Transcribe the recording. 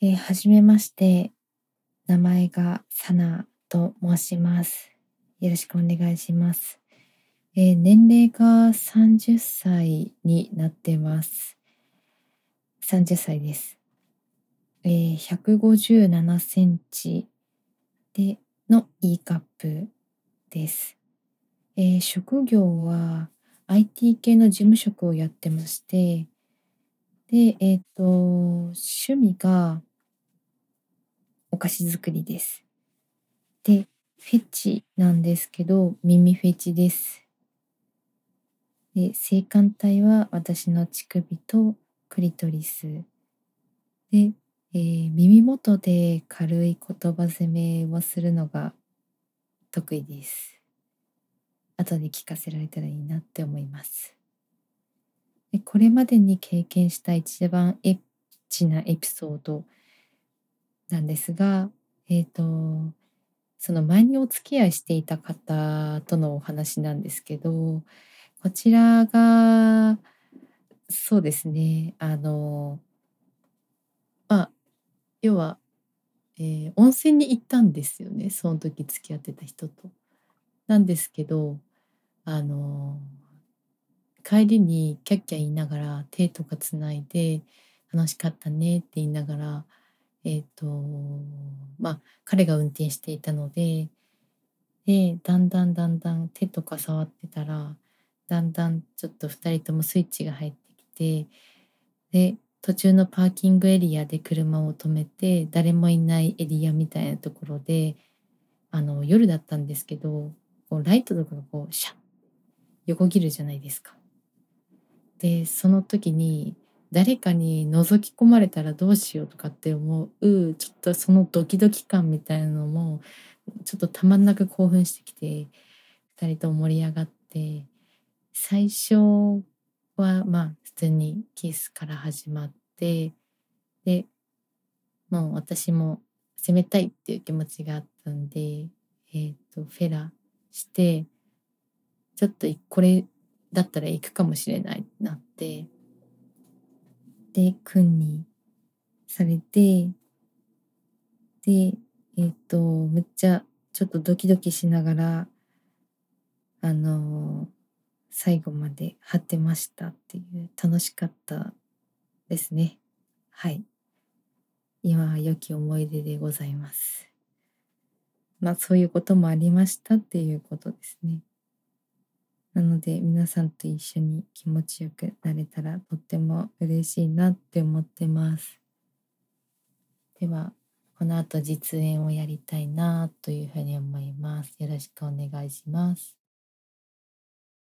はじめまして。名前がサナと申します。よろしくお願いします。年齢が30歳になってます。30歳です。157センチでの E カップです。職業は IT 系の事務職をやってまして、で、趣味がお菓子作りです。で、フェチなんですけど、耳フェチです。で、性感帯は私の乳首とクリトリス。で、耳元で軽い言葉攻めをするのが得意です。後で聞かせられたらいいなって思います。で、これまでに経験した一番エッチなエピソードなんですが、えっと、その前にお付き合いしていた方とのお話なんですけど、こちらが、そうですね、まあ、要は、温泉に行ったんですよね、その時付き合ってた人と。なんですけど、あの、帰りにキャッキャ言いながら手とか繋いで「楽しかったね」って言いながら、彼が運転していたので、で、だんだん手とか触ってたら、だんだんちょっと2人ともスイッチが入ってきて、で、途中のパーキングエリアで車を止めて、誰もいないエリアみたいなところで、夜だったんですけど、こうライトとかがこうシャッ、横切るじゃないですか。で、その時に誰かに覗き込まれたらどうしようとかって思う、ちょっとそのドキドキ感みたいなのも、ちょっとたまんなく興奮してきて、2人とも盛り上がって、最初は、普通にキスから始まって、で、もう私も攻めたいっていう気持ちがあったんで、フェラして、ちょっとこれだったら行くかもしれないってなって、で、君にされて、で、むっちゃちょっとドキドキしながら、あの、最後まで果てましたっていう、楽しかったですね。はい。今は良き思い出でございます。そういうこともありましたっていうことですね。なので、皆さんと一緒に気持ちよくなれたらとっても嬉しいなって思ってます。では、この後実演をやりたいなというふうに思います。よろしくお願いします。